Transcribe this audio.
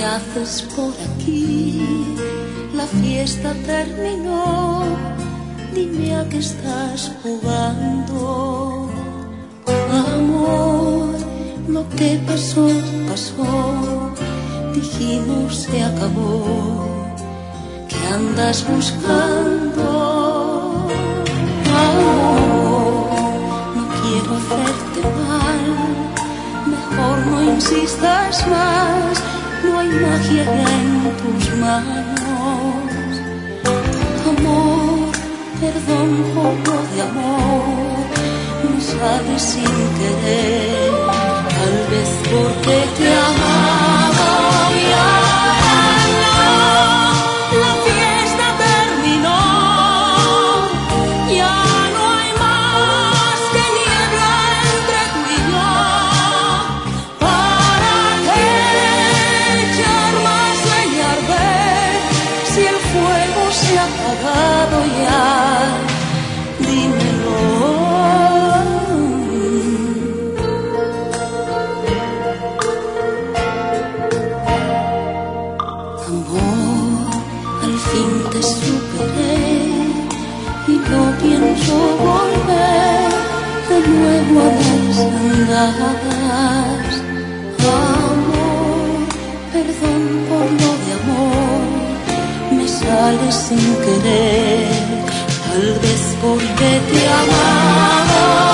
haces por aquí? La fiesta terminó, dime a qué estás jugando. Amor, lo que pasó, pasó, dijimos se acabó. ¿Qué andas buscando? Amor, no quiero hacerte mal, mejor no insistas más, no hay magia en tus manos. Amor, perdón por lo de amor, me sale sin querer, tal vez porque te amaba y ahora no, la fiesta terminó, ya no hay más que niebla entre tú y yo. ¿Para qué echar más leña a arder si el fuego se ha apagado ya? Dímelo. Amor, al fin te superé y no pienso volver de nuevo a desandar. Amor, perdón por lo de amor, me sale sin querer, tal vez porque te amaba.